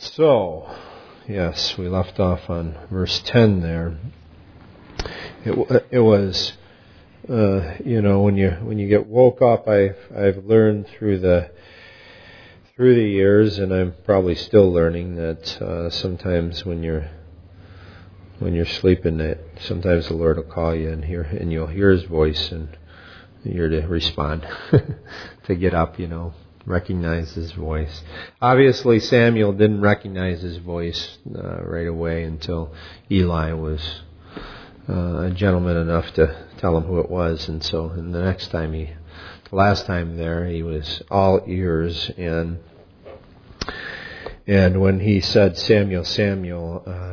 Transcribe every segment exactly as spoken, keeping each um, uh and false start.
So, yes, we left off on verse ten there. It, it was, uh, you know, when you when you get woke up, I've I've learned through the through the years, and I'm probably still learning that uh, sometimes when you're when you're sleeping, that sometimes the Lord will call you and hear, and you'll hear His voice, and you're to respond, to get up, you know. Recognize His voice. Obviously, Samuel didn't recognize His voice uh, right away until Eli was uh, a gentleman enough to tell him who it was. And so, and the next time he, the last time there, he was all ears. And and when he said, "Samuel, Samuel," uh,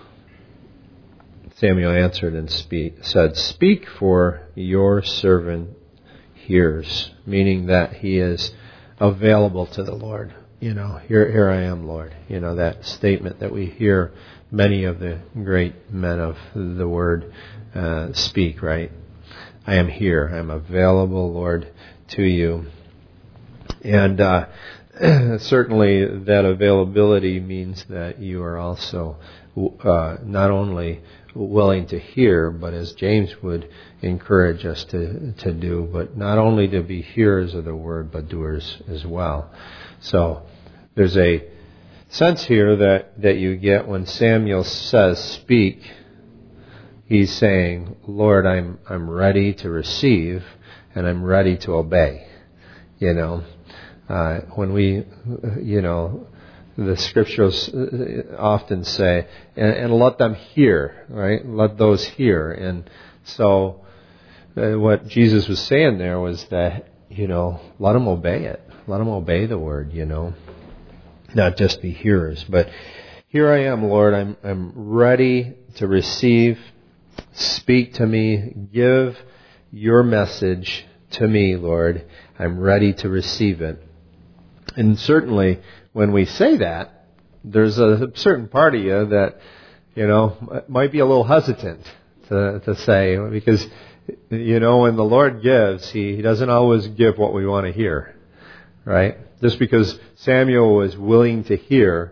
Samuel answered and speak, said, "Speak, for your servant hears," meaning that he is available to the Lord. You know, here here I am, Lord. You know, that statement that we hear many of the great men of the Word uh, speak, right? I am here. I'm available, Lord, to you. And uh, certainly that availability means that you are also uh, not only willing to hear, but as James would encourage us to to do, but not only to be hearers of the word, but doers as well. So there's a sense here that, that you get when Samuel says, "Speak," he's saying, "Lord, I'm I'm ready to receive, and I'm ready to obey." You know, uh, when we, you know, the scriptures often say, and, and let them hear, right? Let those hear. And so uh, what Jesus was saying there was that, you know, let them obey it. Let them obey the word, you know, not just be hearers. But here I am, Lord. I'm I'm ready to receive. Speak to me. Give your message to me, Lord. I'm ready to receive it. And certainly, when we say that, there's a certain part of you that, you know, might be a little hesitant to to say, because, you know, when the Lord gives, He, he doesn't always give what we want to hear, right? Just because Samuel was willing to hear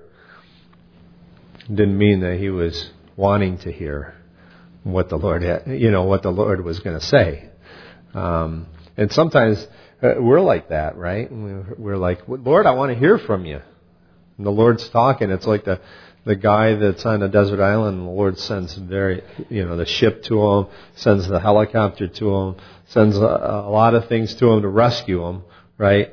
didn't mean that he was wanting to hear what the Lord had, you know, what the Lord was going to say. Um, and sometimes uh, we're like that, right? We're, we're like, "Lord, I want to hear from you." And the Lord's talking. It's like the the guy that's on a desert island, and the Lord sends very, you know, the ship to him, sends the helicopter to him, sends a, a lot of things to him to rescue him, right?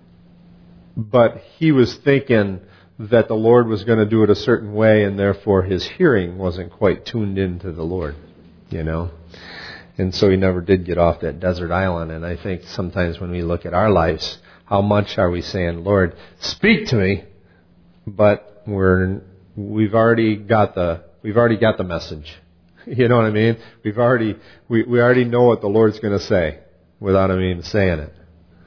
But he was thinking that the Lord was going to do it a certain way, and therefore his hearing wasn't quite tuned into the Lord, you know? And so he never did get off that desert island. And I think sometimes when we look at our lives, how much are we saying, "Lord, speak to me," but we're we've already got the we've already got the message. You know what I mean? We've already we, we already know what the Lord's going to say without him even saying it.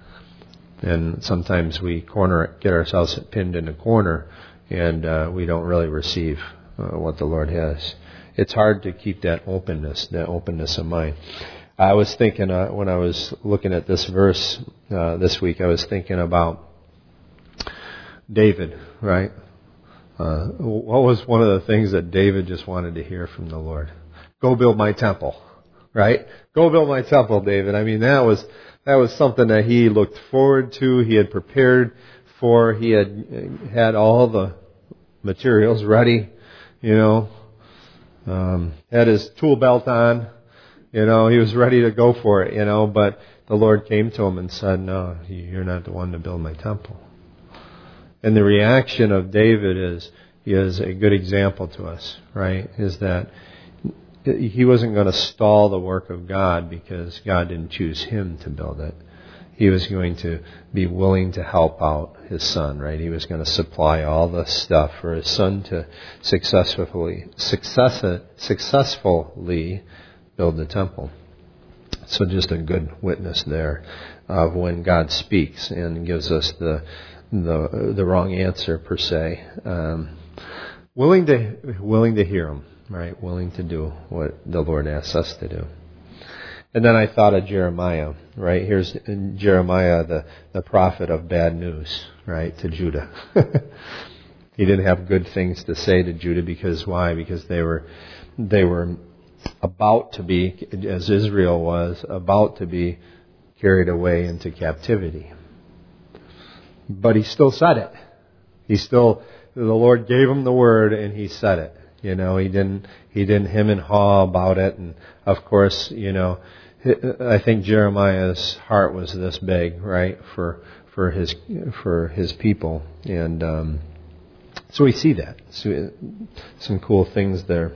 And sometimes we corner get ourselves pinned in a corner, and uh, we don't really receive uh, what the Lord has. It's hard to keep that openness, that openness of mind. I was thinking uh, when I was looking at this verse uh, this week, I was thinking about David, right? Uh, what was one of the things that David just wanted to hear from the Lord? Go build my temple, right? Go build my temple, David. I mean, that was that was something that he looked forward to. He had prepared for. He had had all the materials ready, you know. Um, had his tool belt on, you know. He was ready to go for it, you know. But the Lord came to him and said, "No, you're not the one to build my temple." And the reaction of David is is a good example to us, right? Is that he wasn't going to stall the work of God because God didn't choose him to build it. He was going to be willing to help out his son, right? He was going to supply all the stuff for his son to successfully success, successfully build the temple. So just a good witness there of when God speaks and gives us the the the wrong answer per se. Um, willing to willing to hear him, right? Willing to do what the Lord asks us to do. And then I thought of Jeremiah, right? Here's Jeremiah, the, the prophet of bad news, right, to Judah. he didn't have good things to say to Judah because why? Because they were they were about to be, as Israel was, about to be carried away into captivity. But he still said it. He still, the Lord gave him the word and he said it. You know, he didn't, he didn't hem and haw about it. And of course, you know, I think Jeremiah's heart was this big, right, for, for his, for his people. And, um, so we see that. So, some cool things there.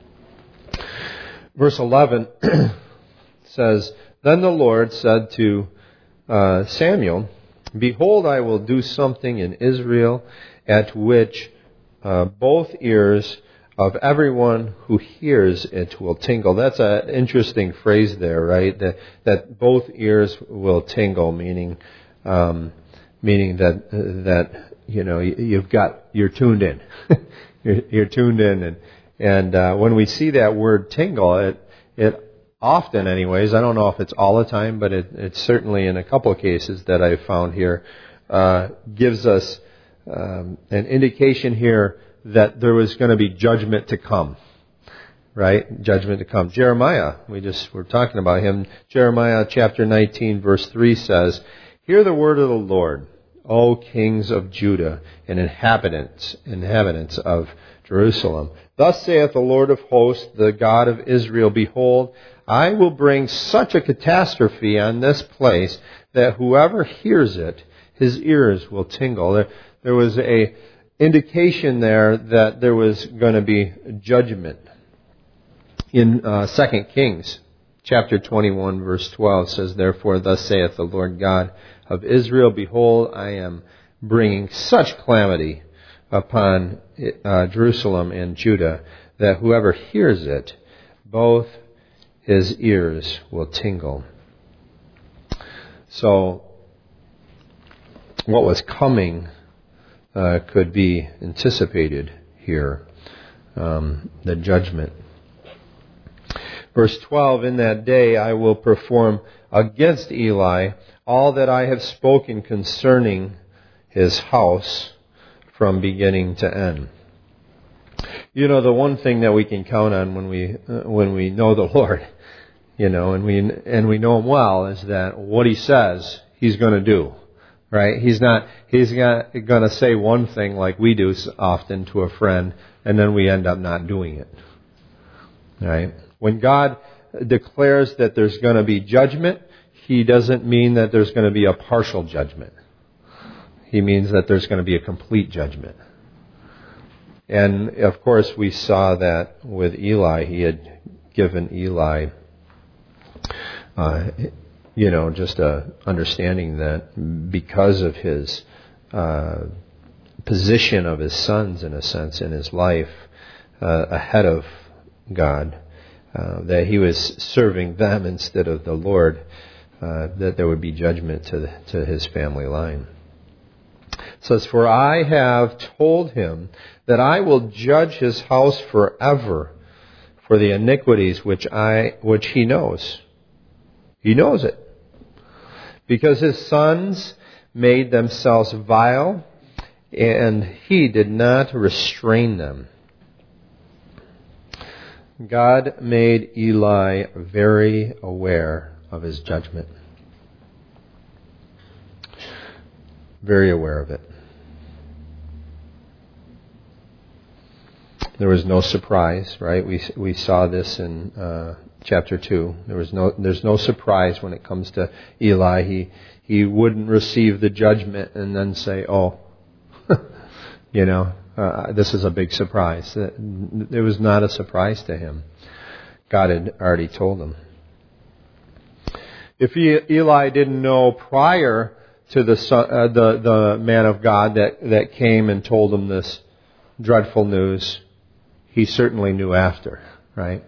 Verse eleven says, Then the Lord said to uh, Samuel, Behold, I will do something in Israel at which uh, both ears of everyone who hears it will tingle. That's an interesting phrase there, right? That, that both ears will tingle, meaning um, meaning that that you know you've got you're tuned in, you're, you're tuned in, and and uh, when we see that word tingle, it it often, anyways, I don't know if it's all the time, but it, it's certainly in a couple of cases that I've found here, uh, gives us um, an indication here that there was going to be judgment to come, right? Judgment to come. Jeremiah, we just were talking about him. Jeremiah chapter nineteen, verse three says, Hear the word of the Lord, O kings of Judah and inhabitants, inhabitants of Jerusalem. Thus saith the Lord of hosts, the God of Israel, Behold, I will bring such a catastrophe on this place that whoever hears it, his ears will tingle. There, there was a indication there that there was going to be judgment. In uh, Second Kings chapter twenty-one, verse twelve says, Therefore, thus saith the Lord God of Israel, Behold, I am bringing such calamity upon uh, Jerusalem and Judah that whoever hears it, both his ears will tingle. So, what was coming uh, could be anticipated here, um, the judgment. Verse twelve, In that day I will perform against Eli all that I have spoken concerning his house from beginning to end. You know, the one thing that we can count on when we uh, when we know the Lord, you know, and we and we know Him well, is that what He says, He's going to do, right? He's not He's not going to say one thing like we do often to a friend, and then we end up not doing it, right? When God declares that there's going to be judgment, He doesn't mean that there's going to be a partial judgment. He means that there's going to be a complete judgment. And, of course, we saw that with Eli. He had given Eli, uh, you know, just a understanding that because of his uh, position of his sons, in a sense, in his life, uh, ahead of God, uh, that he was serving them instead of the Lord, uh, that there would be judgment to the, to his family line. It says, For I have told him that I will judge his house forever for the iniquities which I which he knows. He knows it. Because his sons made themselves vile, and he did not restrain them. God made Eli very aware of his judgment. Very aware of it. There was no surprise, right? We we saw this in uh, chapter two. There was no there's no surprise when it comes to Eli. He he wouldn't receive the judgment and then say, "Oh, you know, uh, this is a big surprise." It was not a surprise to him. God had already told him. If he, Eli didn't know prior to the son, uh, the the man of God that, that came and told him this dreadful news, he certainly knew after, right?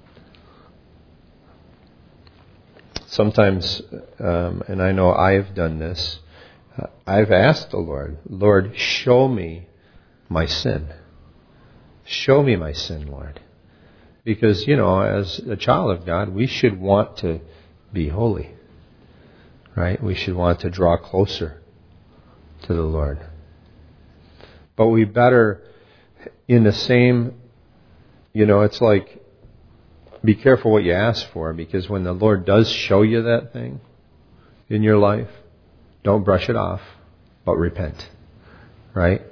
Sometimes, um, and I know I've done this, uh, I've asked the Lord, Lord, show me my sin. Show me my sin, Lord. Because, you know, as a child of God, we should want to be holy. Right? We should want to draw closer to the Lord. But we better, in the same, you know, it's like, be careful what you ask for, because when the Lord does show you that thing in your life, don't brush it off, but repent. Right?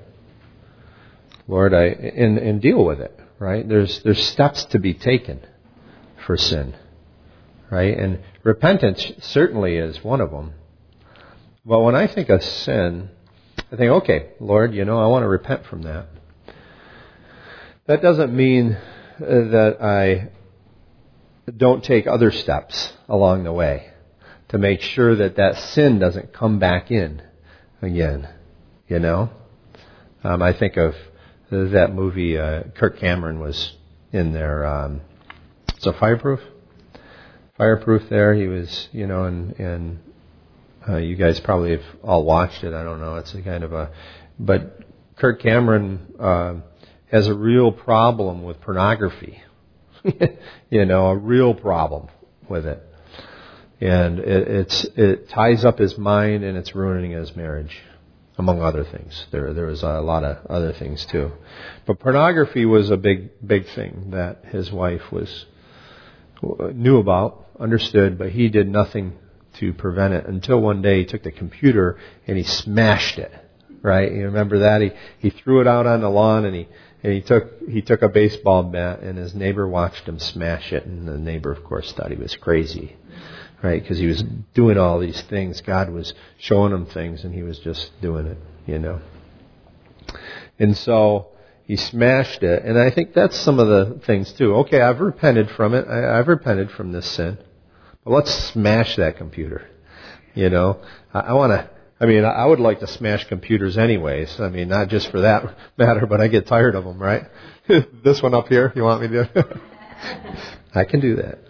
Lord, I, and, and deal with it. Right? There's, there's steps to be taken for sin. Right? And repentance certainly is one of them. But when I think of sin, I think, okay, Lord, you know, I want to repent from that. That doesn't mean that I don't take other steps along the way to make sure that that sin doesn't come back in again. You know? Um, I think of that movie, uh, Kirk Cameron was in there. Um, so Fireproof? Fireproof there. He was, you know, and, and uh, you guys probably have all watched it. I don't know. It's a kind of a... But Kirk Cameron uh, has a real problem with pornography. You know, a real problem with it. And it, it's it ties up his mind, and it's ruining his marriage, among other things. There there was a lot of other things too. But pornography was a big, big thing that his wife was knew about, understood, but he did nothing to prevent it until one day he took the computer and he smashed it. Right? You remember that? He he threw it out on the lawn, and he and he took he took a baseball bat, and his neighbor watched him smash it, and the neighbor, of course, thought he was crazy. Right? Because he was doing all these things. God was showing him things, and he was just doing it, you know. And so he smashed it. And I think that's some of the things, too. Okay, I've repented from it. I, I've repented from this sin. But let's smash that computer. You know, I, I want to, I mean, I would like to smash computers anyways. I mean, not just for that matter, but I get tired of them, right? This one up here, you want me to? I can do that.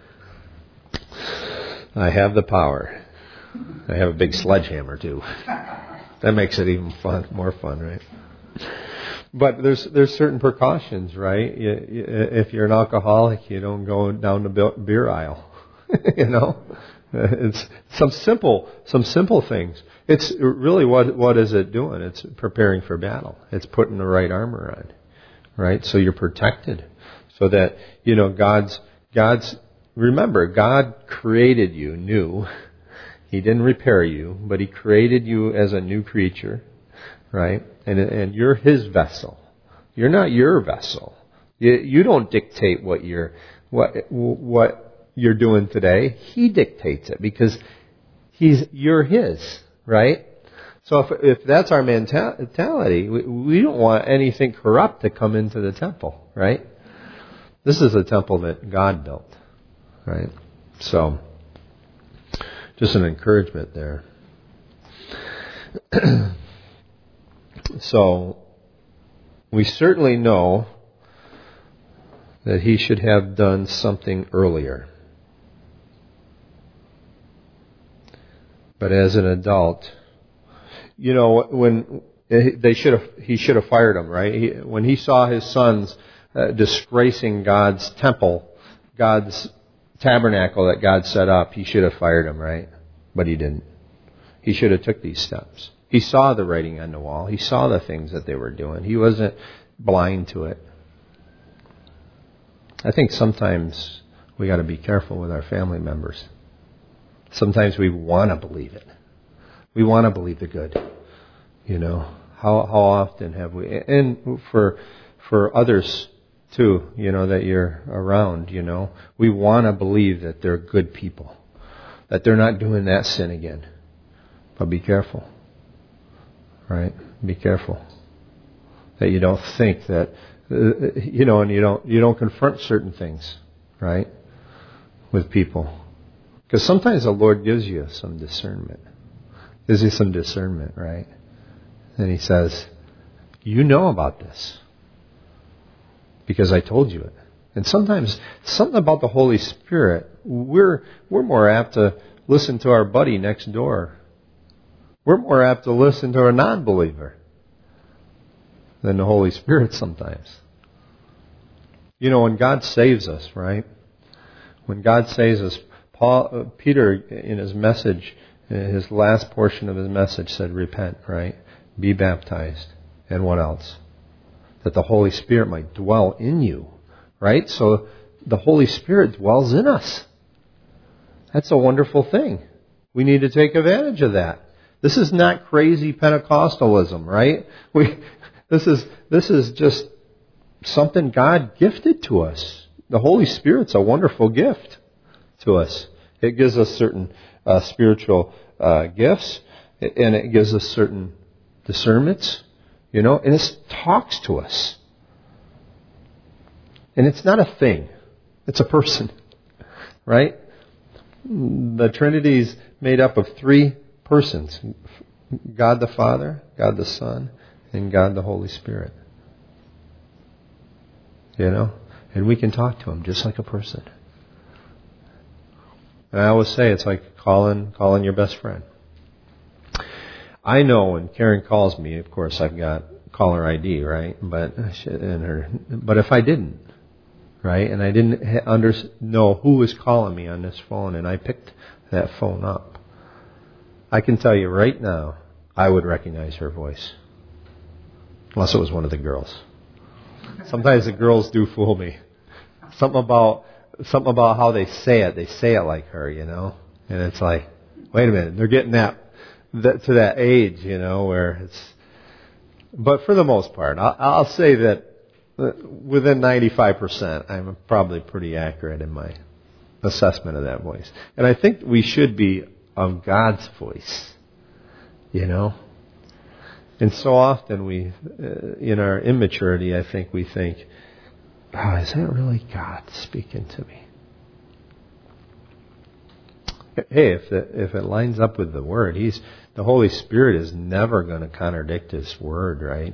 I have the power. I have a big sledgehammer too. That makes it even fun, more fun, right? But there's there's certain precautions, right? You, you, if you're an alcoholic, you don't go down the beer aisle. You know, it's some simple some simple things. It's really what what is it doing? It's preparing for battle. It's putting the right armor on, right? So you're protected, so that you know God's God's. Remember, God created you new. He didn't repair you, but He created you as a new creature, right? And and you're His vessel. You're not your vessel. You, you don't dictate what you're what what you're doing today. He dictates it because He's you're His, right? So if if that's our mentality, we, we don't want anything corrupt to come into the temple, right? This is a temple that God built. Right? So, just an encouragement there. So, we certainly know that he should have done something earlier. But as an adult, you know, when they should have, he should have fired him, right? He, when he saw his sons uh, disgracing God's temple, God's tabernacle that God set up, he should have fired him, right? But he didn't. He should have took these steps. He saw the writing on the wall. He saw the things that they were doing. He wasn't blind to it. I think sometimes we got to be careful with our family members. Sometimes we want to believe it. We want to believe the good. You know, how how often have we? And for for others too, you know, that you're around, you know, we want to believe that they're good people, that they're not doing that sin again. But be careful, right? Be careful that you don't think that, uh, you know, and you don't you don't confront certain things, right, with people, because sometimes the Lord gives you some discernment, gives you some discernment, right? And He says, "You know about this." Because I told you it. And sometimes something about the Holy Spirit, we're we're more apt to listen to our buddy next door. We're more apt to listen to a non-believer than the Holy Spirit sometimes. You know, when God saves us, right? When God saves us, Paul, uh, Peter, in his message, in his last portion of his message, said, "Repent," right? Be baptized, And what else? That the Holy Spirit might dwell in you. Right? So the Holy Spirit dwells in us. That's a wonderful thing. We need to take advantage of that. This is not crazy Pentecostalism, right? We, this is, this is just something God gifted to us. The Holy Spirit's a wonderful gift to us. It gives us certain uh, spiritual uh, gifts, and it gives us certain discernments, you know, and it talks to us. And it's not a thing. It's a person, right? The Trinity is made up of three persons. God the Father, God the Son, and God the Holy Spirit. You know? And we can talk to Him just like a person. And I always say it's like calling calling your best friend. I know when Karen calls me, of course I've got caller I D, right? But and her, but if I didn't, right, and I didn't under, know who was calling me on this phone, and I picked that phone up, I can tell you right now, I would recognize her voice, unless it was one of the girls. Sometimes the girls do fool me. Something about something about how they say it. They say it like her, you know. And it's like, wait a minute, they're getting that, that to that age, you know, where it's. But for the most part, I'll, I'll say that within ninety-five percent, I'm probably pretty accurate in my assessment of that voice. And I think we should be of God's voice, you know. And so often we, uh, in our immaturity, I think we think, oh, is that really God speaking to me? Hey, if the, if it lines up with the Word, He's the Holy Spirit is never going to contradict His Word, right?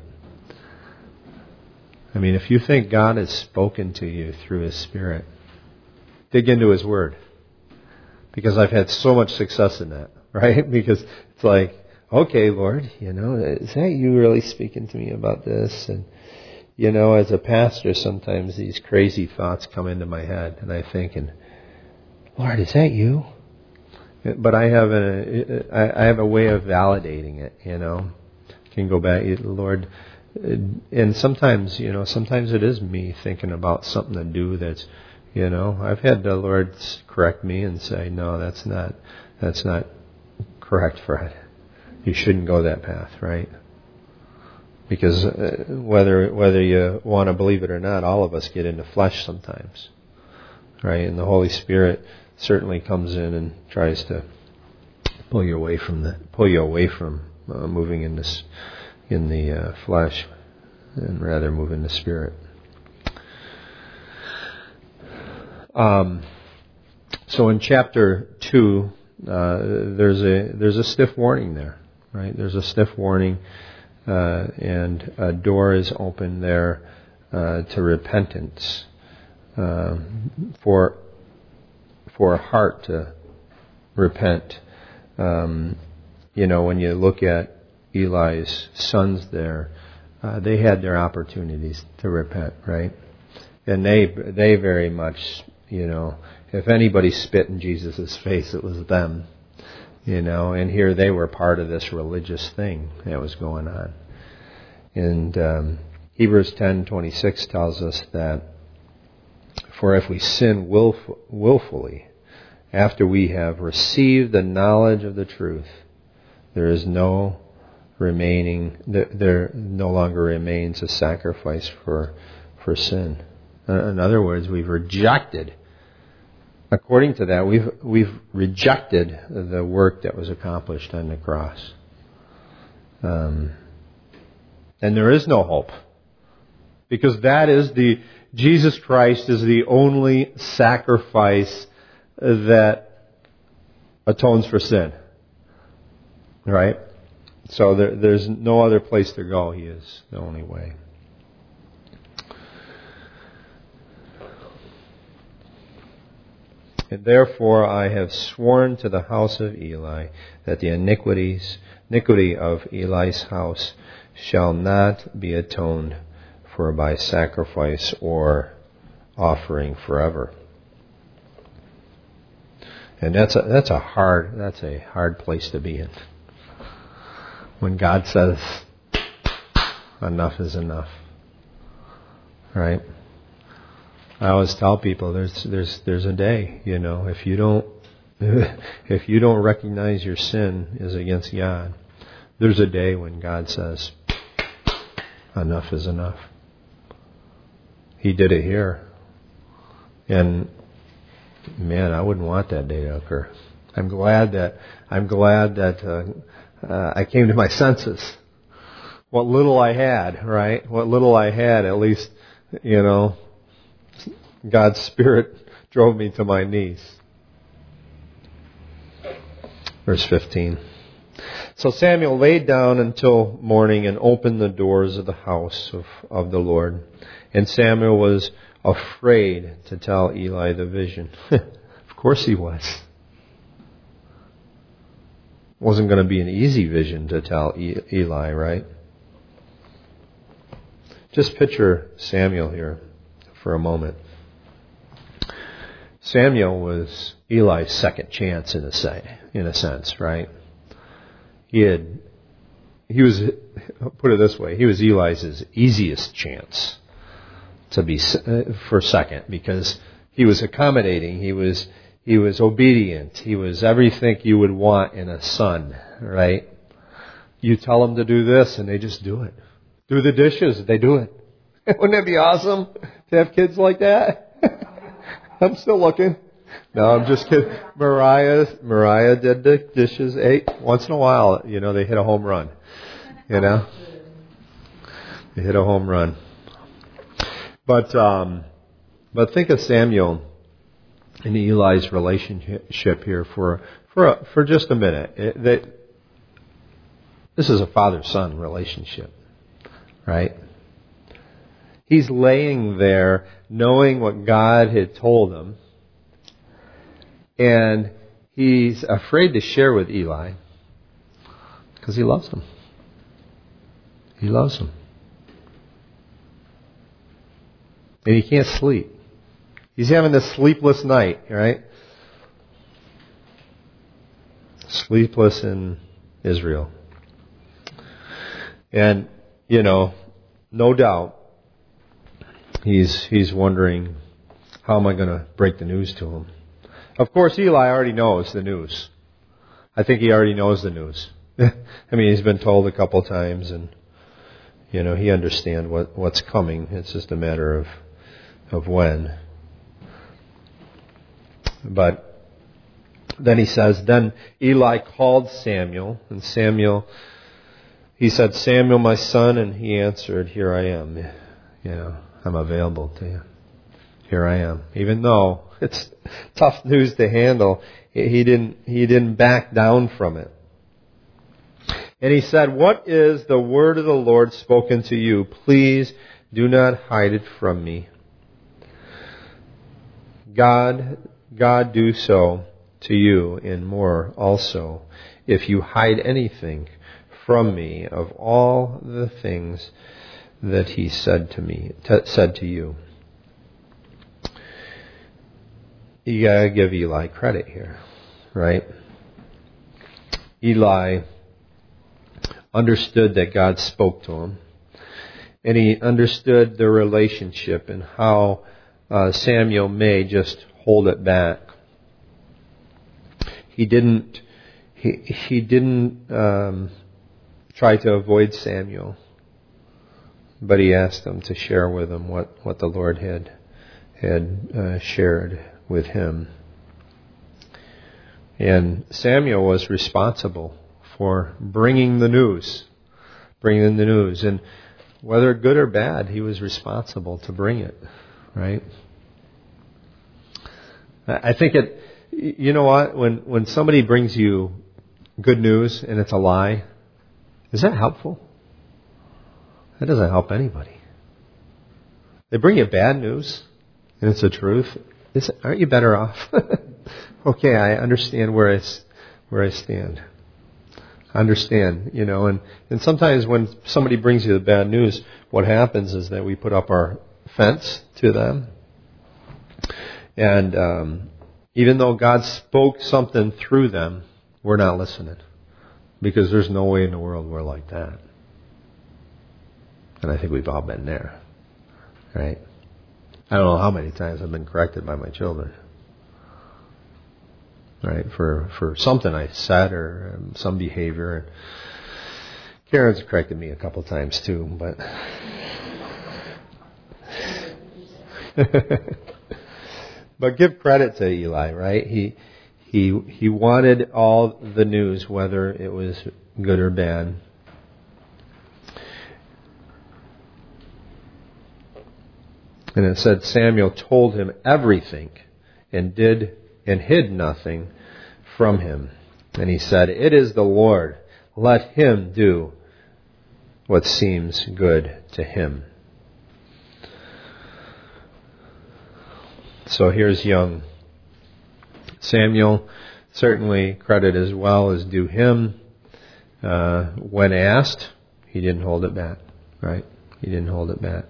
I mean, if you think God has spoken to you through His Spirit, dig into His Word. Because I've had so much success in that, right? Because it's like, okay, Lord, you know, is that you really speaking to me about this? And, you know, as a pastor, sometimes these crazy thoughts come into my head, and I think, and Lord, is that you? But I have a, I have a way of validating it, you know. Can go back, Lord, and sometimes, you know, sometimes it is me thinking about something to do that's, you know, I've had the Lord correct me and say, no, that's not, that's not correct, Fred. You shouldn't go that path, right? Because uh, whether whether you want to believe it or not, all of us get into flesh sometimes, right? And the Holy Spirit certainly comes in and tries to pull you away from the pull you away from uh, moving in this in the uh, flesh, and rather move in the Spirit. Um, so in chapter two, uh, there's a there's a stiff warning there. Right, there's a stiff warning, uh, and a door is open there uh, to repentance, uh, for for a heart to repent. Um, you know, when you look at Eli's sons there, uh, they had their opportunities to repent, right? And they they very much, you know, if anybody spit in Jesus' face, it was them. You know, and here they were part of this religious thing that was going on. And um, Hebrews ten twenty-six tells us that, for if we sin willf- willfully, after we have received the knowledge of the truth, there is no remaining, there, there no longer remains a sacrifice for for sin. In other words, we've rejected. According to that, we've we've rejected the work that was accomplished on the cross, um, and there is no hope, because that is the Jesus Christ is the only sacrifice that atones for sin. Right? So there, there's no other place to go. He is the only way. And therefore I have sworn to the house of Eli that the iniquities, iniquity of Eli's house shall not be atoned for by sacrifice or offering forever. And that's a, that's a hard that's a hard place to be in. When God says, enough is enough. Right? I always tell people there's there's there's a day, you know, if you don't if you don't recognize your sin is against God, there's a day when God says, enough is enough. He did it here. And man, I wouldn't want that day to occur. I'm glad that I'm glad that uh, uh, I came to my senses. What little I had, right? What little I had, at least, you know, God's Spirit drove me to my knees. Verse fifteen. So Samuel laid down until morning and opened the doors of the house of, of the Lord. And Samuel was afraid to tell Eli the vision. Of course he was. It wasn't going to be an easy vision to tell Eli, right? Just picture Samuel here for a moment. Samuel was Eli's second chance in a say, in a sense, right? He had, he was, put it this way, he was Eli's easiest chance to be for second, because he was accommodating, he was he was obedient, he was everything you would want in a son, right? You tell them to do this and they just do it. Do the dishes, they do it. Wouldn't that be awesome to have kids like that? I'm still looking. No, I'm just kidding. Mariah, Mariah did the dishes. Eight once in a while, you know, they hit a home run. You know, they hit a home run. But um, but think of Samuel and Eli's relationship here for for a, for just a minute. It, they, this is a father-son relationship, right? He's laying there knowing what God had told him. And he's afraid to share with Eli because he loves him. He loves him. And he can't sleep. He's having this sleepless night, right? Sleepless in Israel. And, you know, no doubt, he's he's wondering, how am I going to break the news to him? Of course, Eli already knows the news. I think he already knows the news. I mean, he's been told a couple times, and, you know, he understands what, what's coming. It's just a matter of of when. But then he says, then Eli called Samuel, and Samuel, he said, Samuel, my son, and he answered, here I am. You know, I'm available to you. Here I am. Even though it's tough news to handle, he didn't, he didn't back down from it. And he said, what is the word of the Lord spoken to you? Please do not hide it from me. God, God do so to you and more also, if you hide anything from me of all the things that he said to me, t- said to you. You gotta give Eli credit here, right? Eli understood that God spoke to him, and he understood the relationship and how uh, Samuel may just hold it back. He didn't. He he didn't um, try to avoid Samuel, but he asked him to share with him what, what the Lord had had uh, shared with him. And Samuel was responsible for bringing the news, bringing the news, and whether good or bad, he was responsible to bring it. Right? I think it. You know what? When when somebody brings you good news and it's a lie, is that helpful? That doesn't help anybody. They bring you bad news and it's the truth. Is, aren't you better off? Okay, I understand where I where I stand. I understand, you know, and, and sometimes when somebody brings you the bad news, what happens is that we put up our fence to them. And um, even though God spoke something through them, we're not listening. Because there's no way in the world we're like that. And I think we've all been there, right? I don't know how many times I've been corrected by my children, right? For for something I said or um, some behavior. And Karen's corrected me a couple times too, but but give credit to Eli, right? He he he wanted all the news, whether it was good or bad. And it said Samuel told him everything and did and hid nothing from him. And he said, "It is the Lord. Let him do what seems good to him." So here's young Samuel. Certainly credit as well as due him. Uh, when asked, he didn't hold it back, right? He didn't hold it back.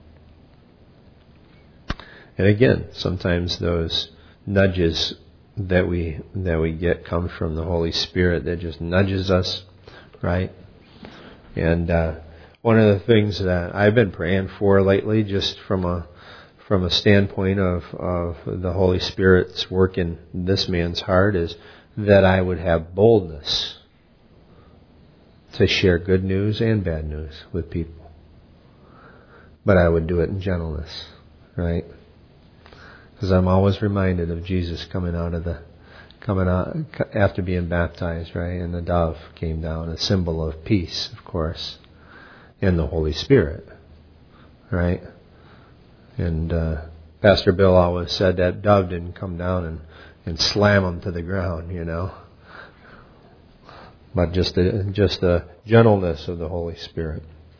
And again, sometimes those nudges that we that we get come from the Holy Spirit that just nudges us, right? And uh, one of the things that I've been praying for lately, just from a from a standpoint of, of the Holy Spirit's work in this man's heart, is that I would have boldness to share good news and bad news with people. But I would do it in gentleness, right? Because I'm always reminded of Jesus coming out of the, coming out after being baptized, right? And the dove came down, a symbol of peace, of course, and the Holy Spirit, right? And uh, Pastor Bill always said that dove didn't come down and, and slam him to the ground, you know, but just the just the gentleness of the Holy Spirit.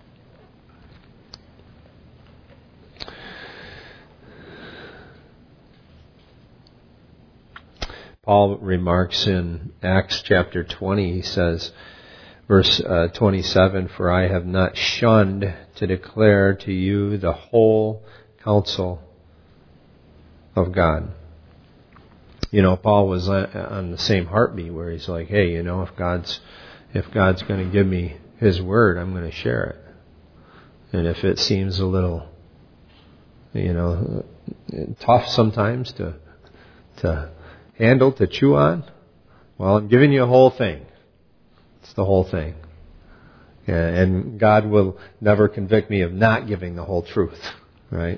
Paul remarks in Acts chapter twenty, he says, verse uh, twenty-seven, "For I have not shunned to declare to you the whole counsel of God." You know, Paul was on the same heartbeat where he's like, hey, you know, if God's if God's going to give me His word, I'm going to share it. And if it seems a little, you know, tough sometimes to to handle, to chew on, well, I'm giving you a whole thing. It's the whole thing. And God will never convict me of not giving the whole truth, right?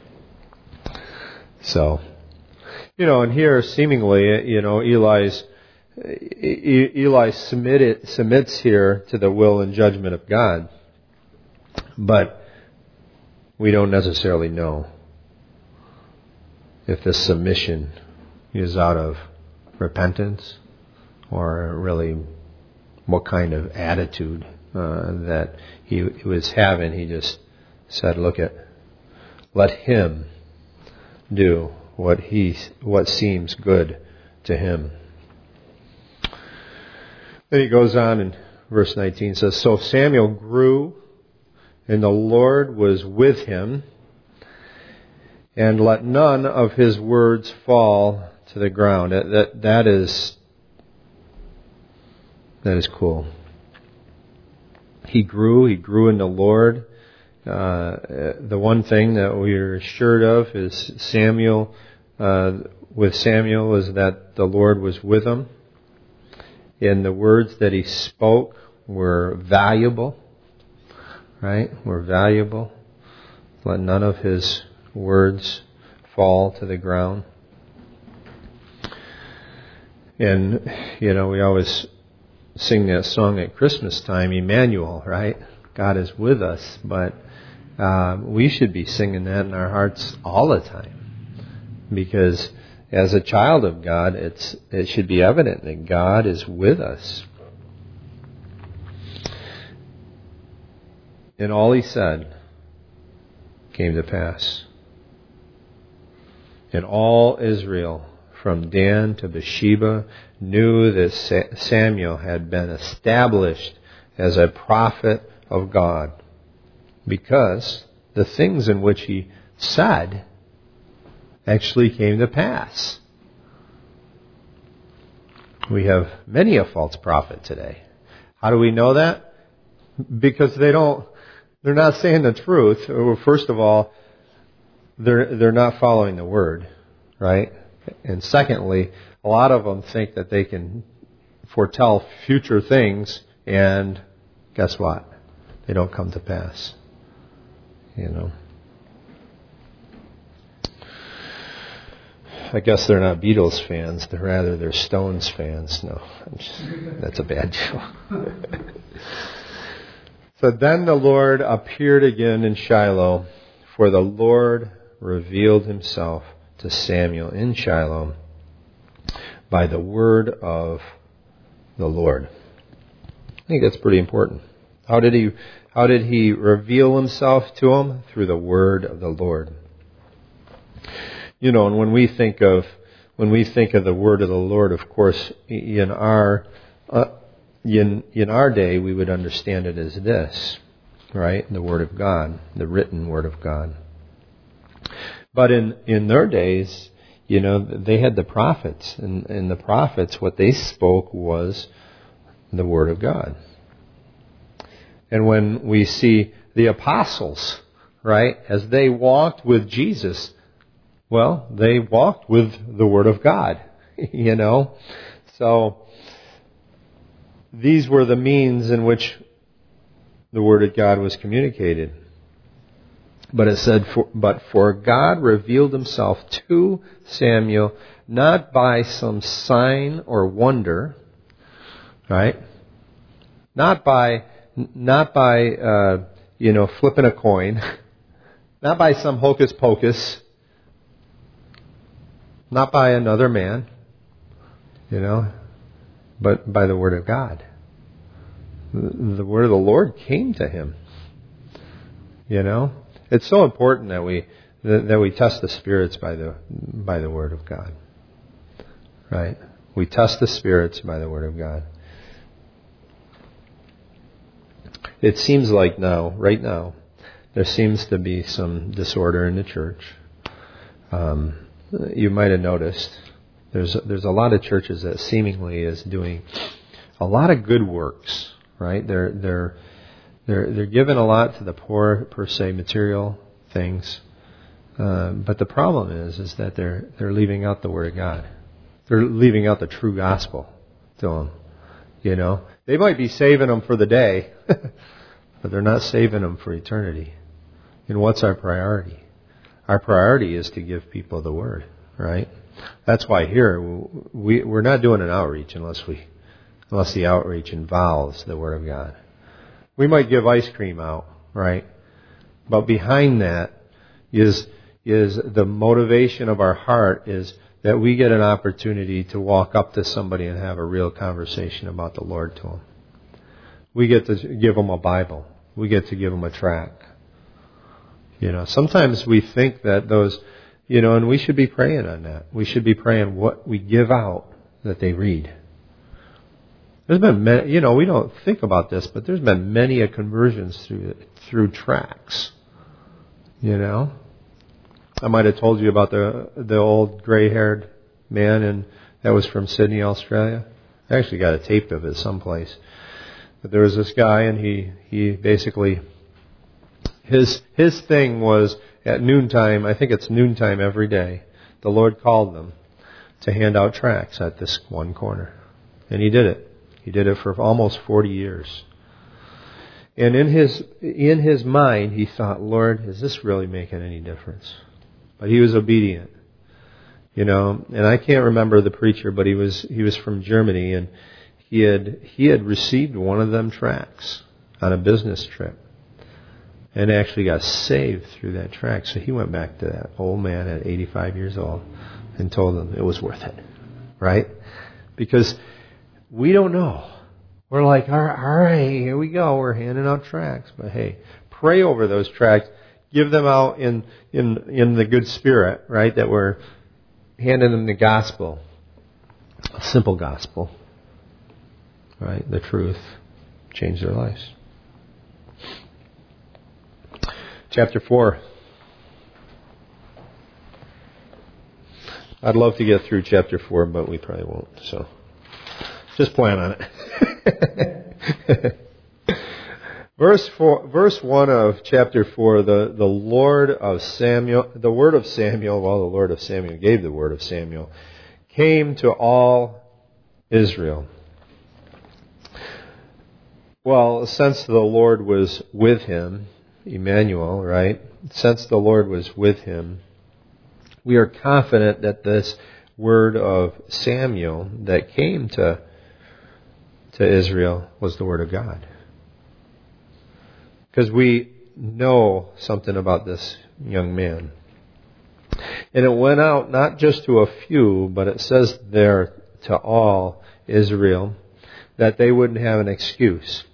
So, you know, and here seemingly, you know, Eli's Eli submitted, submits here to the will and judgment of God, but we don't necessarily know if this submission is out of repentance or really what kind of attitude uh, that he, he was having. He just said, look at, let him do what he what seems good to him. Then he goes on in verse nineteen, says, "So Samuel grew, and the Lord was with him, and let none of his words fall to the ground." That that, that is that is cool. He grew. He grew in the Lord. Uh, the one thing that we are assured of is Samuel. Uh, with Samuel is that the Lord was with him, and the words that he spoke were valuable. Right? Were valuable. Let none of his words fall to the ground. And, you know, we always sing that song at Christmas time, Emmanuel, right? God is with us. But uh, we should be singing that in our hearts all the time. Because as a child of God, it's it should be evident that God is with us. And all he said came to pass. And all Israel, from Dan to Beersheba, knew that Samuel had been established as a prophet of God, because the things in which he said actually came to pass. We have many a false prophet today. How do we know that? Because they don't they're not saying the truth. First of all, they're they're not following the word, right? And secondly, a lot of them think that they can foretell future things, and guess what? They don't come to pass. You know. I guess they're not Beatles fans. They're rather they're Stones fans. No, I'm just, that's a bad joke. So then the Lord appeared again in Shiloh, for the Lord revealed himself to Samuel in Shiloh by the word of the Lord. I think that's pretty important. How did he, how did he reveal himself to him? Through the word of the Lord. You know, and when we think of when we think of the word of the Lord, of course, in our uh, in in our day, we would understand it as this, right? The word of God, the written word of God. But in in their days, you know, they had the prophets, and, and the prophets, what they spoke was the word of God. And when we see the apostles, right, as they walked with Jesus, well, they walked with the Word of God, you know. So these were the means in which the Word of God was communicated. But it said, for, but for God revealed himself to Samuel not by some sign or wonder, right? Not by, not by, uh, you know, flipping a coin, not by some hocus pocus, not by another man, you know, but by the word of God. The word of the Lord came to him. You know, it's so important that we that, that we test the spirits by the by the word of God. Right? We test the spirits by the word of God. It seems like now, right now, there seems to be some disorder in the church. Um, You might have noticed there's there's a lot of churches that seemingly is doing a lot of good works, right? They're they're they're they're giving a lot to the poor, per se, material things, uh, but the problem is is that they're they're leaving out the Word of God. They're leaving out the true gospel to them. You know, they might be saving them for the day, but they're not saving them for eternity. And what's our priority? Our priority is to give people the Word, right? That's why here we we're not doing an outreach unless we unless the outreach involves the Word of God. We might give ice cream out, right? But behind that is is the motivation of our heart is that we get an opportunity to walk up to somebody and have a real conversation about the Lord to them. We get to give them a Bible. We get to give them a tract. You know, sometimes we think that those, you know, and we should be praying on that. We should be praying what we give out that they read. There's been many, you know, we don't think about this, but there's been many a conversions through through tracts. You know, I might have told you about the the old gray-haired man, and that was from Sydney, Australia. I actually got a tape of it someplace. But there was this guy, and he he basically. His his thing was at noontime, I think it's noontime every day, the Lord called them to hand out tracts at this one corner. And he did it. He did it for almost forty years. And in his in his mind, he thought, Lord, is this really making any difference? But he was obedient. You know, and I can't remember the preacher, but he was he was from Germany, and he had he had received one of them tracts on a business trip. And actually got saved through that tract. So he went back to that old man at eighty-five years old and told him it was worth it. Right? Because we don't know. We're like, all right, here we go. We're handing out tracts. But hey, pray over those tracts. Give them out in, in, in the good spirit, right? That we're handing them the gospel. A simple gospel. Right? The truth. Change their lives. Chapter four. I'd love to get through chapter four, but we probably won't. So just plan on it. Verse four, verse one of chapter four, the, the Lord of Samuel, the word of Samuel, well, the Lord of Samuel gave the word of Samuel, came to all Israel. Well, since the Lord was with him, Emmanuel, right? Since the Lord was with him, we are confident that this word of Samuel that came to, to Israel was the word of God. Because we know something about this young man. And it went out not just to a few, but it says there to all Israel that they wouldn't have an excuse.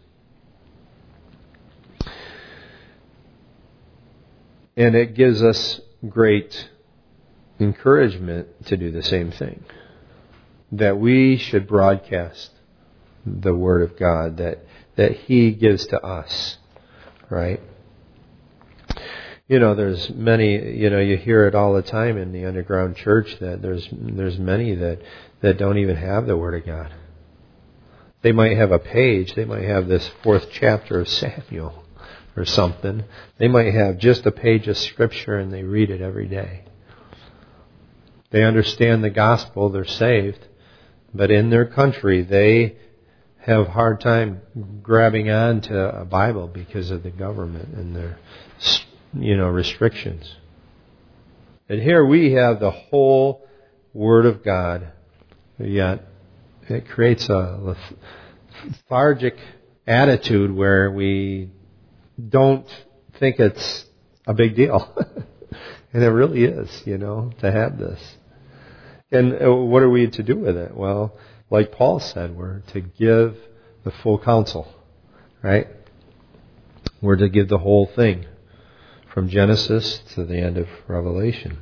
And it gives us great encouragement to do the same thing. That we should broadcast the Word of God that, that He gives to us. Right? You know, there's many, you know, you hear it all the time in the underground church that there's there's many that, that don't even have the Word of God. They might have a page, they might have this fourth chapter of Samuel or something. They might have just a page of Scripture and they read it every day. They understand the gospel, they're saved, but in their country they have a hard time grabbing on to a Bible because of the government and their, you know, restrictions. And here we have the whole Word of God, yet it creates a lethargic attitude where we don't think it's a big deal. And it really is, you know, to have this. And what are we to do with it? Well, like Paul said, we're to give the full counsel, right? We're to give the whole thing, from Genesis to the end of Revelation.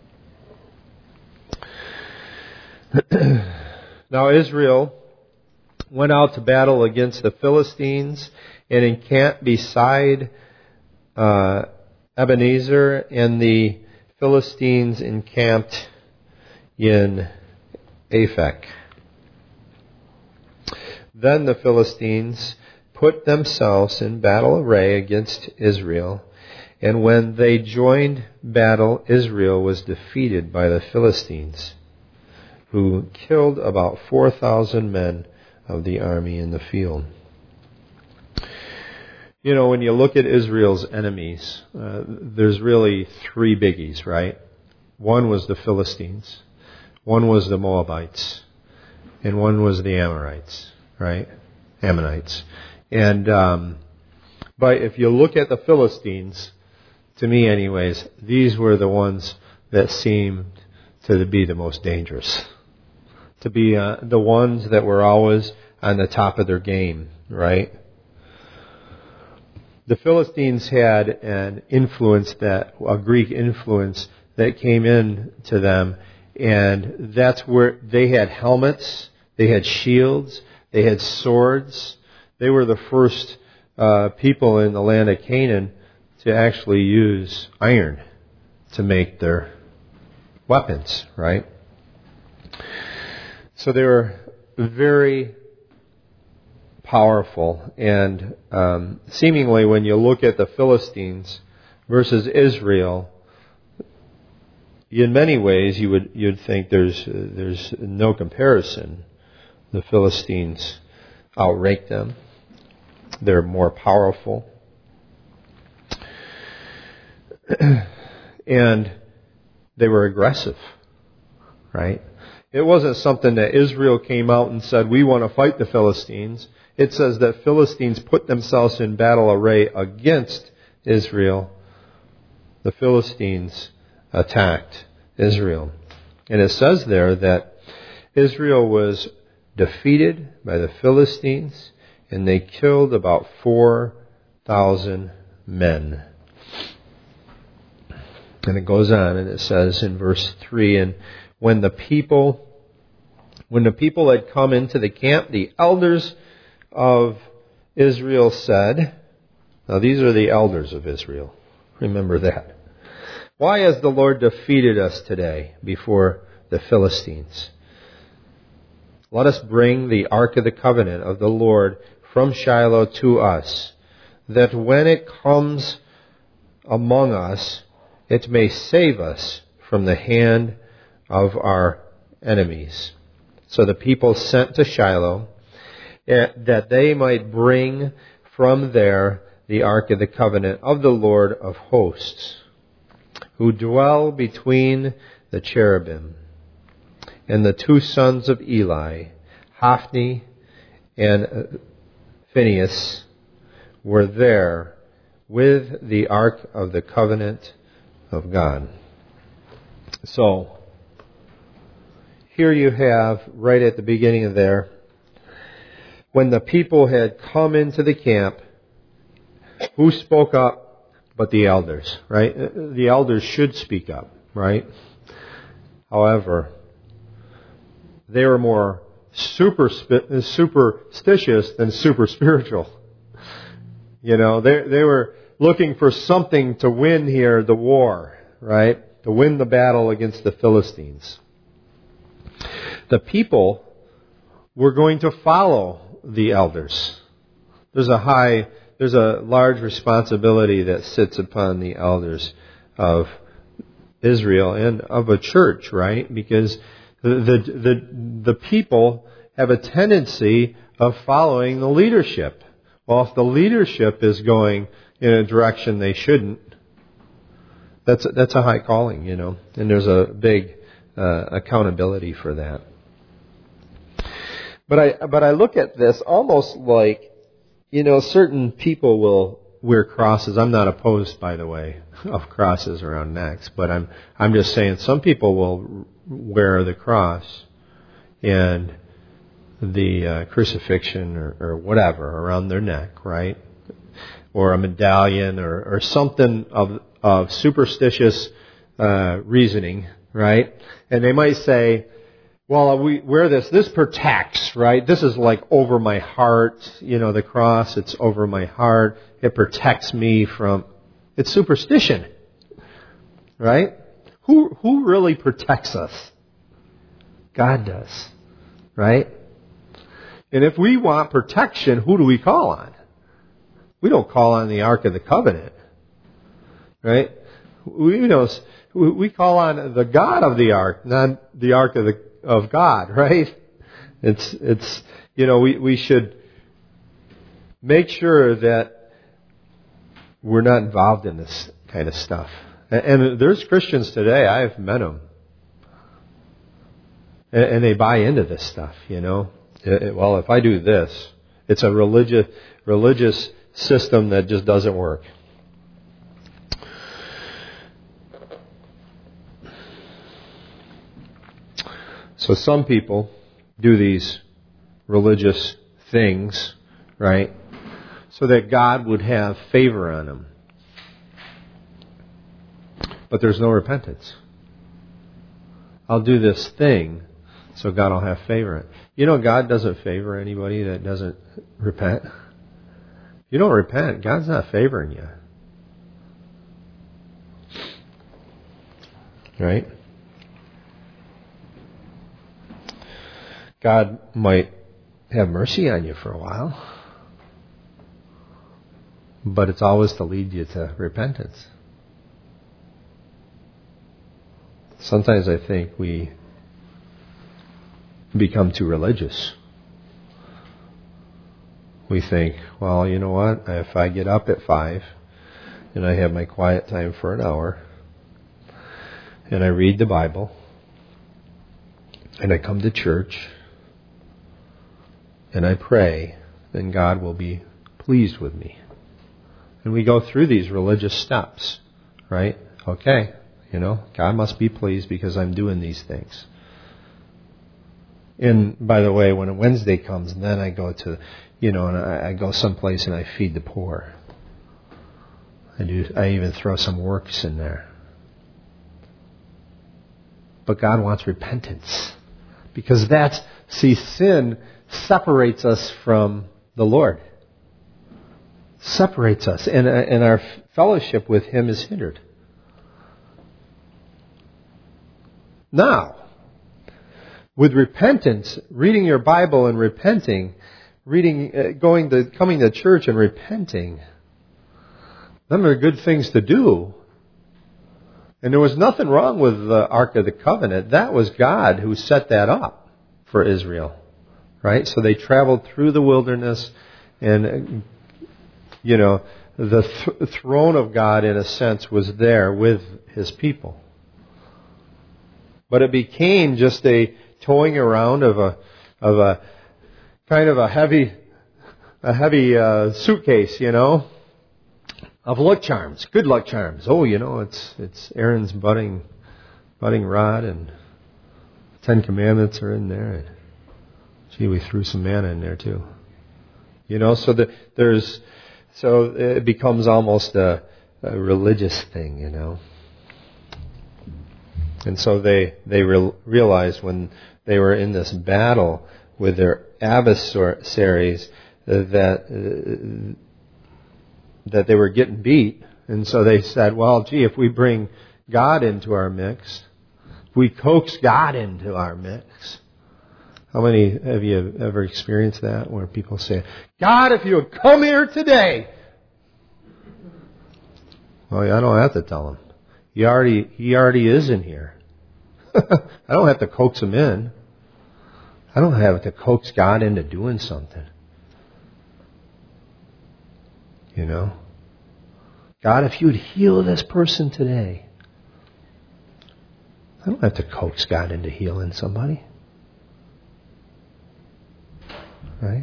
Now Israel went out to battle against the Philistines and encamped beside uh, Ebenezer, and the Philistines encamped in Aphek. Then the Philistines put themselves in battle array against Israel, and when they joined battle, Israel was defeated by the Philistines, who killed about four thousand men of the army in the field. You know, when you look at Israel's enemies, uh, there's really three biggies, right? One was the Philistines, one was the Moabites, and one was the Amorites, right? Ammonites. And, um, but if you look at the Philistines, to me anyways, these were the ones that seemed to be the most dangerous. To be uh, the ones that were always on the top of their game, right? The Philistines had an influence, that a Greek influence that came in to them, and that's where they had helmets, they had shields, they had swords. They were the first uh, people in the land of Canaan to actually use iron to make their weapons, right? So they were very powerful, and um, seemingly when you look at the Philistines versus Israel, in many ways you would you'd think there's uh, there's no comparison. The Philistines outrank them. They're more powerful. And they were aggressive, right? It wasn't something that Israel came out and said, we want to fight the Philistines. It says that Philistines put themselves in battle array against Israel. The Philistines attacked Israel. And it says there that Israel was defeated by the Philistines, and they killed about four thousand men. And it goes on, and it says in verse three, and when the people, when the people had come into the camp, the elders of Israel said, now these are the elders of Israel, remember that. Why has the Lord defeated us today before the Philistines? Let us bring the Ark of the Covenant of the Lord from Shiloh to us, that when it comes among us, it may save us from the hand of our enemies. So the people sent to Shiloh, that they might bring from there the ark of the covenant of the Lord of hosts, who dwell between the cherubim. And the two sons of Eli, Hophni and Phinehas, were there with the ark of the covenant of God. So, here you have, right at the beginning of there, when the people had come into the camp, who spoke up but the elders, right? The elders should speak up, right? However, they were more super superstitious than super spiritual. You know, they they were looking for something to win here, the war, right? To win the battle against the Philistines. The people were going to follow the elders. There's a high, there's a large responsibility that sits upon the elders of Israel and of a church, right? Because the the the, the people have a tendency of following the leadership. Well, if the leadership is going in a direction they shouldn't, that's that's a high calling, you know, and there's a big uh, accountability for that. But I but I look at this almost like, you know, certain people will wear crosses. I'm not opposed, by the way, of crosses around necks, but I'm I'm just saying some people will wear the cross and the uh, crucifixion or, or whatever around their neck, right? Or a medallion or, or something of of superstitious uh, reasoning, right? And they might say, well, we wear this, this protects, right? This is like over my heart, you know, the cross, it's over my heart. It protects me from, it's superstition, right? Who, who really protects us? God does, right? And if we want protection, who do we call on? We don't call on the Ark of the Covenant, right? We, you know, we call on the God of the Ark, not the Ark of the of God, right? It's it's you know we we should make sure that we're not involved in this kind of stuff. And, and there's Christians today, I've met them, and, and they buy into this stuff. You know, it, it, well, if I do this, it's a religious religious system that just doesn't work. So some people do these religious things, right, so that God would have favor on them. But there's no repentance. I'll do this thing so God will have favor. You know, God doesn't favor anybody that doesn't repent. If you don't repent, God's not favoring you. Right? God might have mercy on you for a while, but it's always to lead you to repentance. Sometimes I think we become too religious. We think, well, you know what, if I get up at five and I have my quiet time for an hour and I read the Bible and I come to church and I pray, then God will be pleased with me. And we go through these religious steps, right? Okay, you know, God must be pleased because I'm doing these things. And by the way, when a Wednesday comes, then I go to, you know, and I, I go someplace and I feed the poor. I do. I even throw some works in there. But God wants repentance, because that's, see, sin separates us from the Lord. Separates us, and, and our fellowship with Him is hindered. Now, with repentance, reading your Bible and repenting, reading, uh, going to, coming to church and repenting, Them are good things to do. And there was nothing wrong with the Ark of the Covenant. That was God who set that up for Israel. Right? So they traveled through the wilderness, and, you know, the th- throne of God, in a sense, was there with His people. But it became just a towing around of a of a kind of a heavy a heavy uh, suitcase, you know, of luck charms, good luck charms. Oh, you know, it's it's Aaron's budding budding rod, and Ten Commandments are in there. And, gee, we threw some manna in there too. You know, so the, there's so it becomes almost a, a religious thing, you know. And so they they re- realized when they were in this battle with their adversaries that uh, that they were getting beat, and so they said, "Well, gee, if we bring God into our mix, if we coax God into our mix." How many have you ever experienced that, where people say, "God, if you would come here today"? Well, I don't have to tell him. He already he already is in here. I don't have to coax him in. I don't have to coax God into doing something. You know? God, if you would heal this person today. I don't have to coax God into healing somebody. Right?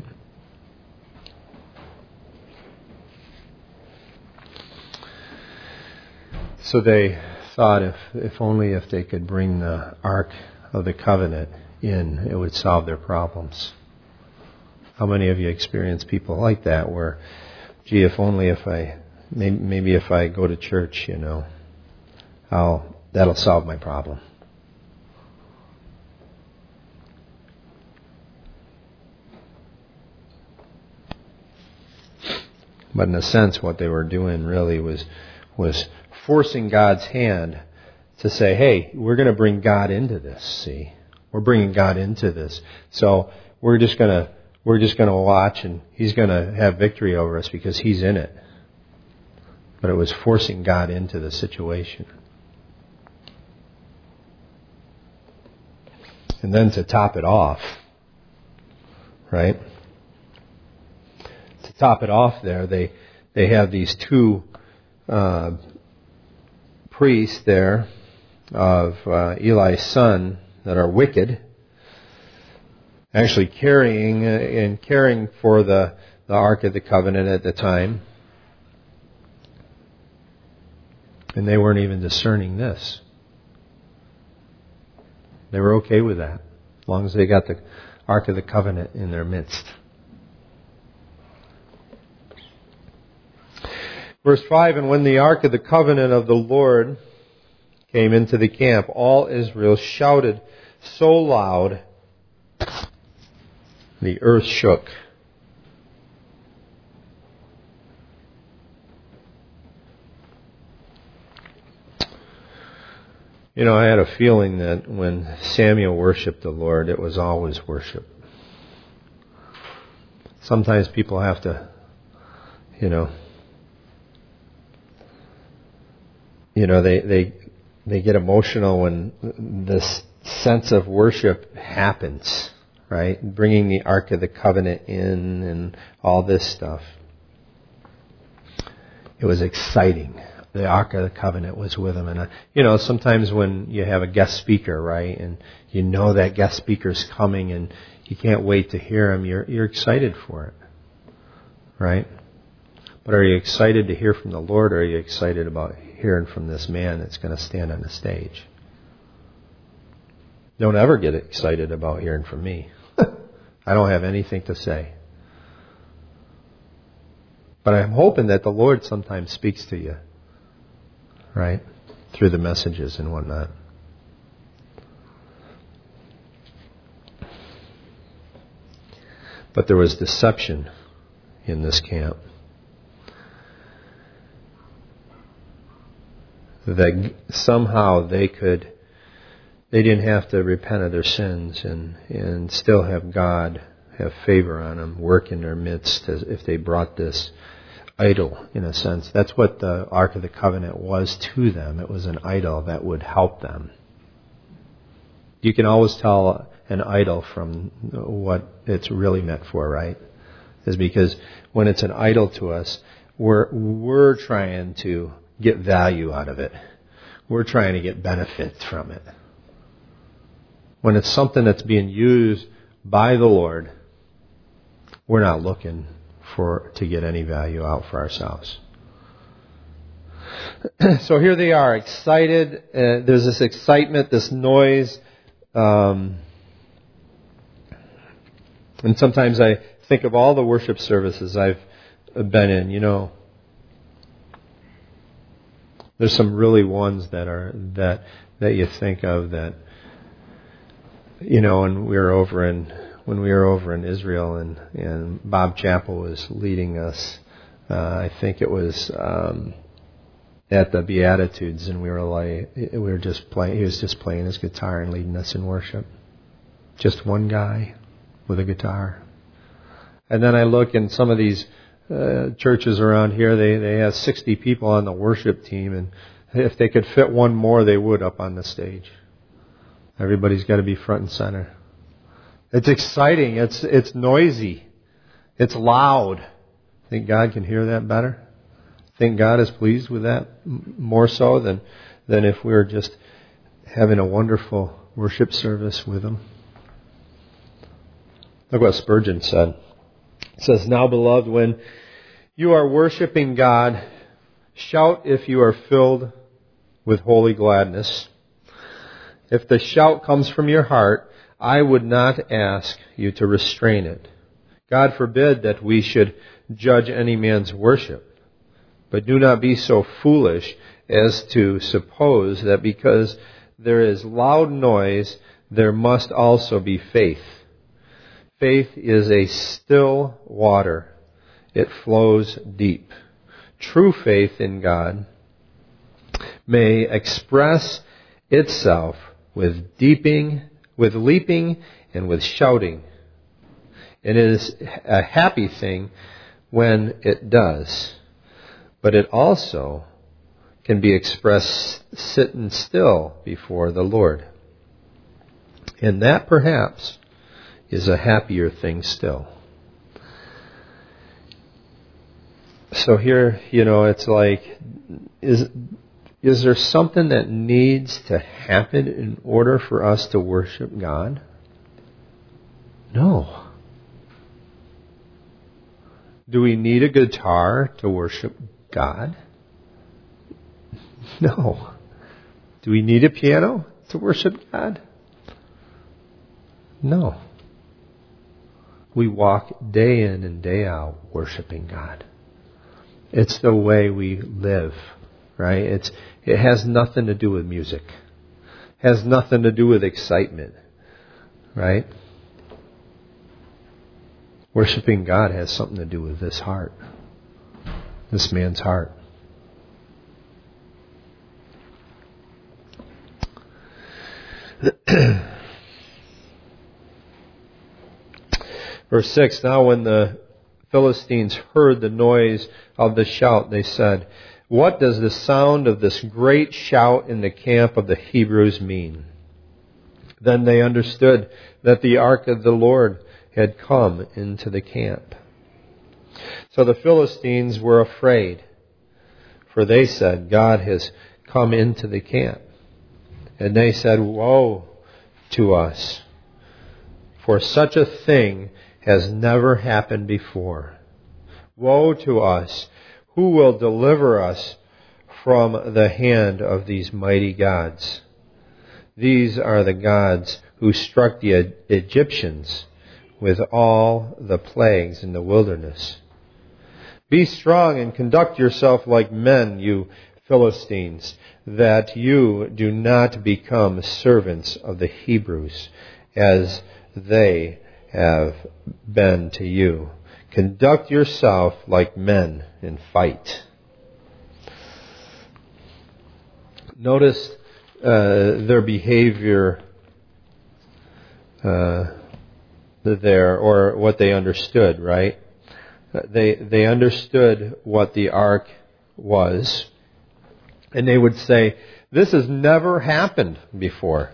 So they thought if, if only if they could bring the Ark of the Covenant in, it would solve their problems. How many of you experience people like that where, gee, if only if I, maybe, maybe if I go to church, you know, I'll, that'll solve my problem. But in a sense, what they were doing really was was forcing God's hand to say, hey, we're going to bring God into this, see? We're bringing God into this. So we're just going to we're just going to watch, and He's going to have victory over us because He's in it. But it was forcing God into the situation. And then to top it off, right? To top it off there, they they have these two uh, priests there of uh, Eli's son that are wicked, actually carrying uh, and caring for the, the Ark of the Covenant at the time. And they weren't even discerning this. They were okay with that, as long as they got the Ark of the Covenant in their midst. Verse five, and when the Ark of the Covenant of the Lord came into the camp, all Israel shouted so loud, the earth shook. You know, I had a feeling that when Samuel worshipped the Lord, it was always worship. Sometimes people have to, you know, you know, they, they, they get emotional when this sense of worship happens, right? Bringing the Ark of the Covenant in and all this stuff. It was exciting. The Ark of the Covenant was with them. And, uh, you know, sometimes when you have a guest speaker, right, and you know that guest speaker's coming and you can't wait to hear him, you're, you're excited for it, right? But are you excited to hear from the Lord, or are you excited about hearing from this man that's going to stand on the stage? Don't ever get excited about hearing from me. I don't have anything to say. But I'm hoping that the Lord sometimes speaks to you, right? Through the messages and whatnot. But there was deception in this camp. That somehow they could, they didn't have to repent of their sins and, and still have God have favor on them, work in their midst as if they brought this idol, in a sense. That's what the Ark of the Covenant was to them. It was an idol that would help them. You can always tell an idol from what it's really meant for, right? Is because when it's an idol to us, we're we're trying to get value out of it. We're trying to get benefits from it. When it's something that's being used by the Lord, we're not looking for to get any value out for ourselves. So here they are, excited. Uh, there's this excitement, this noise. Um, and sometimes I think of all the worship services I've been in, you know. There's some really ones that are that that you think of that, you know, when we were over in when we were over in Israel and, and Bob Chappell was leading us. Uh, I think it was um, at the Beatitudes, and we were like we were just playing. He was just playing his guitar and leading us in worship. Just one guy with a guitar. And then I look in some of these uh, churches around here. They they have sixty people on the worship team, and if they could fit one more, they would up on the stage. Everybody's got to be front and center. It's exciting. It's it's noisy. It's loud. Think God can hear that better? Think God is pleased with that more so than than if we were just having a wonderful worship service with Him? Look what Spurgeon said. It says, "Now, beloved, when you are worshiping God, shout if you are filled with holy gladness. If the shout comes from your heart, I would not ask you to restrain it. God forbid that we should judge any man's worship. But do not be so foolish as to suppose that because there is loud noise, there must also be faith. Faith is a still water. It flows deep. True faith in God may express itself with deeping, with leaping, and with shouting. It is a happy thing when it does, but it also can be expressed sitting still before the Lord. And that perhaps is a happier thing still." So here, you know, it's like, is is there something that needs to happen in order for us to worship God? No. Do we need a guitar to worship God? No. Do we need a piano to worship God? No. We walk day in and day out worshiping God. It's the way we live, right? It's it has nothing to do with music. It has nothing to do with excitement, right? Worshiping God has something to do with this heart, this man's heart. Verse six, "Now when the Philistines heard the noise of the shout, they said, 'What does the sound of this great shout in the camp of the Hebrews mean?' Then they understood that the ark of the Lord had come into the camp. So the Philistines were afraid, for they said, 'God has come into the camp.' And they said, 'Woe to us, for such a thing has never happened before. Woe to us! Who will deliver us from the hand of these mighty gods? These are the gods who struck the Egyptians with all the plagues in the wilderness. Be strong and conduct yourself like men, you Philistines, that you do not become servants of the Hebrews, as they have been to you. Conduct yourself like men and fight.'" Notice uh, their behavior uh, there, or what they understood, right? They they understood what the ark was, and they would say, "This has never happened before."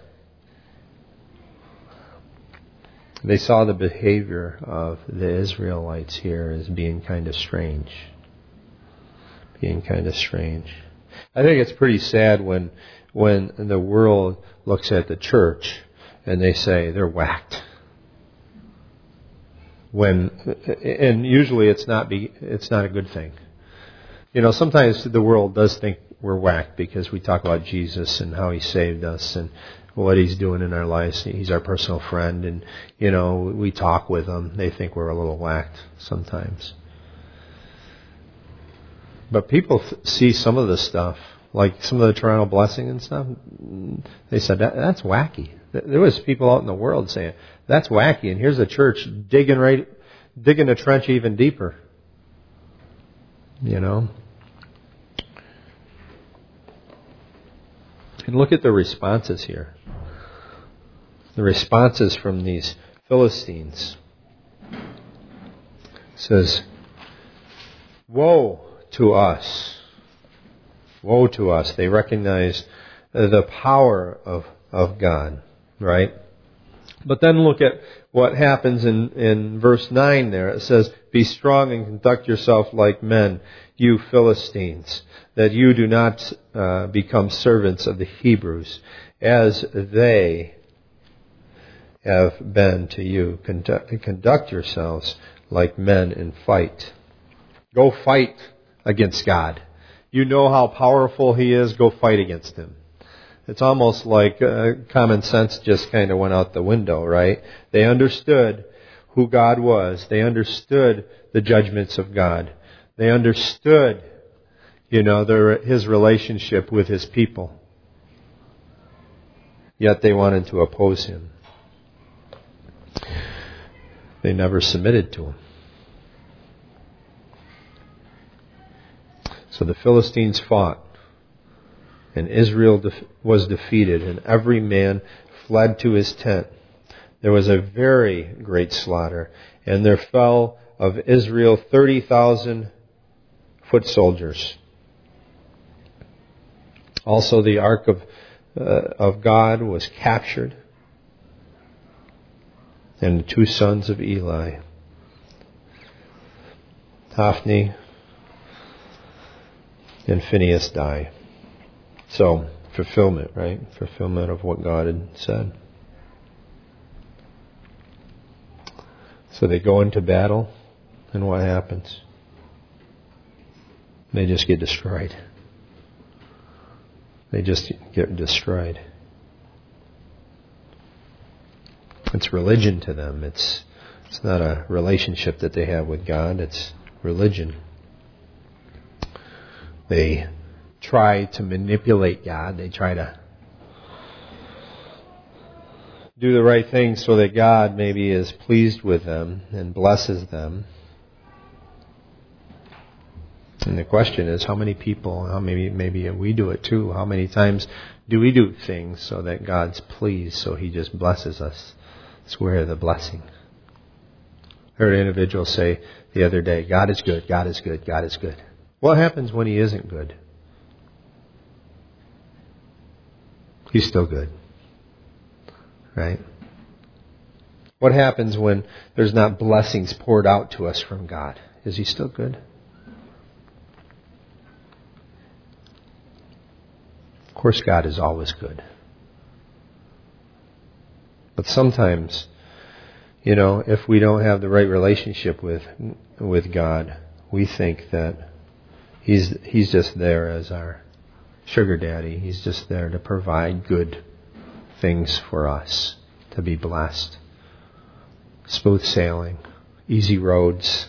They saw the behavior of the Israelites here as being kind of strange. Being kind of strange. I think it's pretty sad when when the world looks at the church and they say they're whacked. When and usually it's not be it's not a good thing. You know, sometimes the world does think we're whacked because we talk about Jesus and how He saved us and what He's doing in our lives. He's our personal friend, and you know, we talk with Him. They think we're a little whacked sometimes. But people th- see some of the stuff, like some of the Toronto blessing and stuff. They said that, that's wacky. There was people out in the world saying that's wacky, and here's a church digging right, digging a trench even deeper. You know. And look at the responses here. The responses from these Philistines. It says, "Woe to us. Woe to us." They recognize the power of, of God, right? But then look at what happens in, in verse nine there. It says, "Be strong and conduct yourself like men, you Philistines, that you do not uh, become servants of the Hebrews, as they have been to you. Conduct, conduct yourselves like men and fight." Go fight against God. You know how powerful He is. Go fight against Him. It's almost like uh, common sense just kind of went out the window, right? They understood who God was. They understood the judgments of God. They understood, you know, their, His relationship with His people. Yet they wanted to oppose Him. They never submitted to Him. So the Philistines fought, and Israel def- was defeated, and every man fled to his tent. There was a very great slaughter, and there fell of Israel thirty thousand foot soldiers. Also the ark of uh, of God was captured, and the two sons of Eli, Hophni and Phinehas, die. So, fulfillment, right? Fulfillment of what God had said. So they go into battle, and what happens? They just get destroyed. They just get destroyed. It's religion to them. It's it's not a relationship that they have with God. It's religion. They try to manipulate God. They try to do the right thing so that God maybe is pleased with them and blesses them. And the question is, how many people, how maybe maybe we do it too, how many times do we do things so that God's pleased, so He just blesses us? It's where the blessing. I heard an individual say the other day, God is good, God is good, God is good. What happens when He isn't good? He's still good. Right? What happens when there's not blessings poured out to us from God? Is He still good? Of course, God is always good. But sometimes, you know, if we don't have the right relationship with with God, we think that He's He's just there as our sugar daddy. He's just there to provide good things for us, to be blessed. Smooth sailing, easy roads.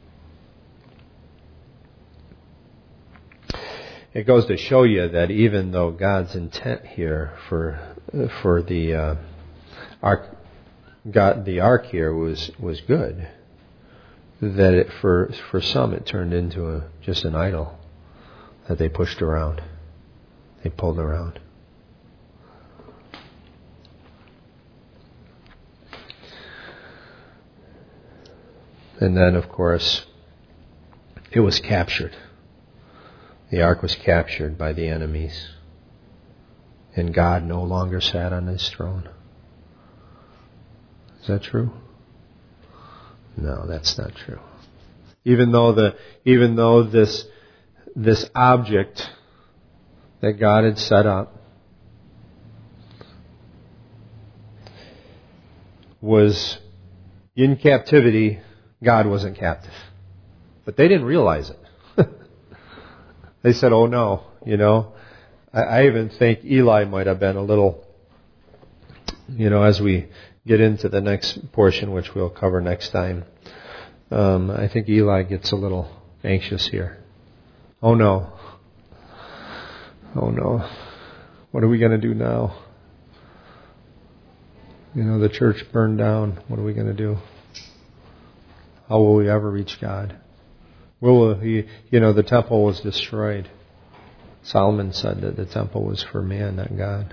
It goes to show you that even though God's intent here for for the uh, ark, God, the ark here was was good, that it, for for some it turned into a, just an idol that they pushed around, they pulled around. And then, of course, it was captured. The ark was captured by the enemies. And God no longer sat on his throne. Is that true? No, that's not true. Even though the even though this this object that God had set up was in captivity, God wasn't captive. But they didn't realize it. They said, oh no, you know. I, I even think Eli might have been a little, you know, as we get into the next portion, which we'll cover next time, um, I think Eli gets a little anxious here. Oh no. Oh no. What are we going to do now? You know, the church burned down. What are we going to do? How will we ever reach God? Will he, you know, the temple was destroyed. Solomon said that the temple was for man, not God.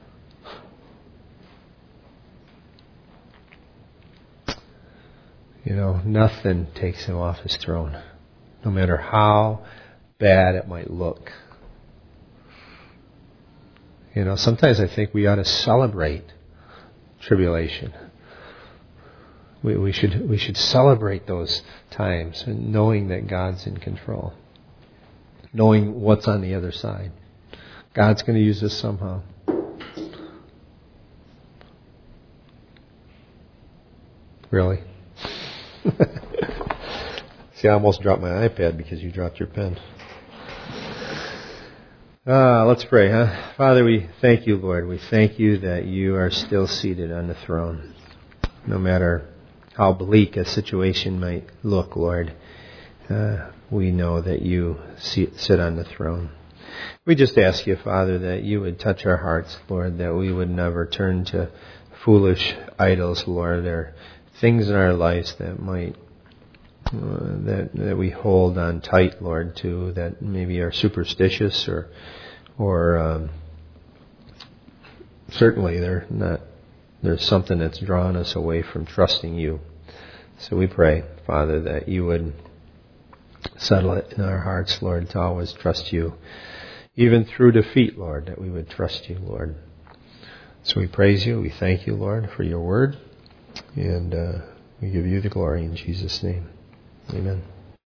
You know, nothing takes him off his throne, no matter how bad it might look. You know, sometimes I think we ought to celebrate tribulation. We, we should we should celebrate those times, and knowing that God's in control, knowing what's on the other side. God's going to use this somehow. Really? See, I almost dropped my iPad because you dropped your pen. Ah, let's pray, huh? Father, we thank you, Lord. We thank you that you are still seated on the throne. No matter how bleak a situation might look, Lord, uh, we know that you sit on the throne. We just ask you, Father, that you would touch our hearts, Lord, that we would never turn to foolish idols, Lord. There are things in our lives that might Uh, that that we hold on tight, Lord, to, that maybe are superstitious, or or um, certainly they're not. There's something that's drawn us away from trusting you. So we pray, Father, that you would settle it in our hearts, Lord, to always trust you, even through defeat, Lord, that we would trust you, Lord. So we praise you. We thank you, Lord, for your word, and uh, we give you the glory in Jesus' name. Amen.